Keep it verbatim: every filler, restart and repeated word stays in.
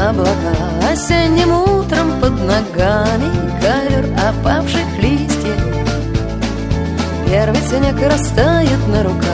облака. Осенним утром под ногами ковер опавших листьев. Первый снег растает на руках.